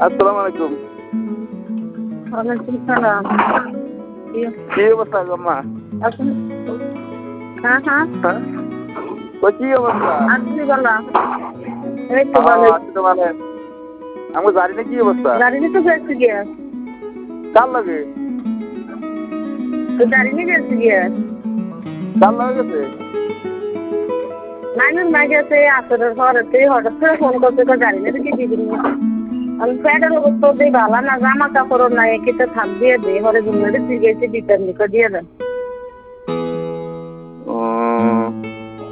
আসসালামু আলাইকুম। ওয়ালাইকুম সালাম। কি অবস্থা আম্মা? আপনি? হ্যাঁ হ্যাঁ হ্যাঁ তো কি অবস্থা? আছি ভালো। এই তো ভালো। আছি তো মানে আমি জানি না কি অবস্থা। গাড়ি নিতে গেছি গিয়া। কার লাগে? তো গাড়ি নিয়ে গেছি গিয়া। কার লাগে গেছে? নাইনুর মা গেছে আসরের পরেতে হঠাৎ করে ফোন করছে তো গাড়ি নিয়ে দেখি দিদিনি। আমি প্যাডের অবস্থা দিয়ে ভালো না জামা কাপড় নাই কিতে থাক দিয়ে দে হরে ঘুমে দিতে গেছি দিতার নিকো দিয়ে দেন।